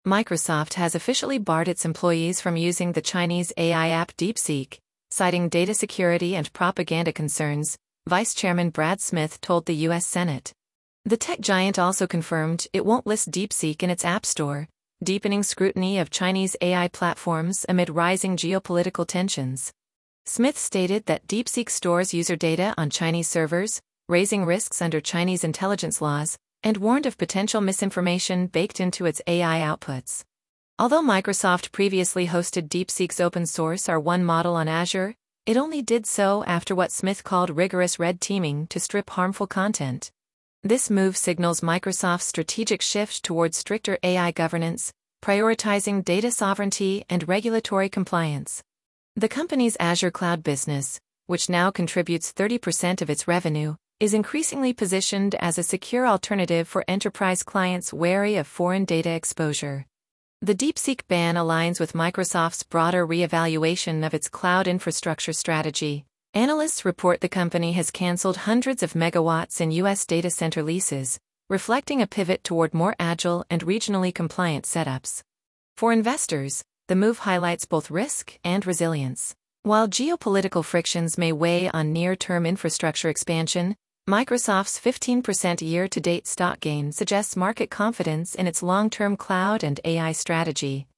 Microsoft has officially barred its employees from using the Chinese AI app DeepSeek, citing data security and propaganda concerns, Vice Chairman Brad Smith told the U.S. Senate. The tech giant also confirmed it won't list DeepSeek in its App Store, deepening scrutiny of Chinese AI platforms amid rising geopolitical tensions. Smith stated that DeepSeek stores user data on Chinese servers, raising risks under Chinese intelligence laws, and warned of potential misinformation baked into its AI outputs. Although Microsoft previously hosted DeepSeek's open-source R1 model on Azure, it only did so after what Smith called rigorous red teaming to strip harmful content. This move signals Microsoft's strategic shift towards stricter AI governance, prioritizing data sovereignty and regulatory compliance. The company's Azure cloud business, which now contributes 30% of its revenue, is increasingly positioned as a secure alternative for enterprise clients wary of foreign data exposure. The DeepSeek ban aligns with Microsoft's broader re-evaluation of its cloud infrastructure strategy. Analysts report the company has canceled hundreds of megawatts in U.S. data center leases, reflecting a pivot toward more agile and regionally compliant setups. For investors, the move highlights both risk and resilience. While geopolitical frictions may weigh on near-term infrastructure expansion, Microsoft's 15% year-to-date stock gain suggests market confidence in its long-term cloud and AI strategy.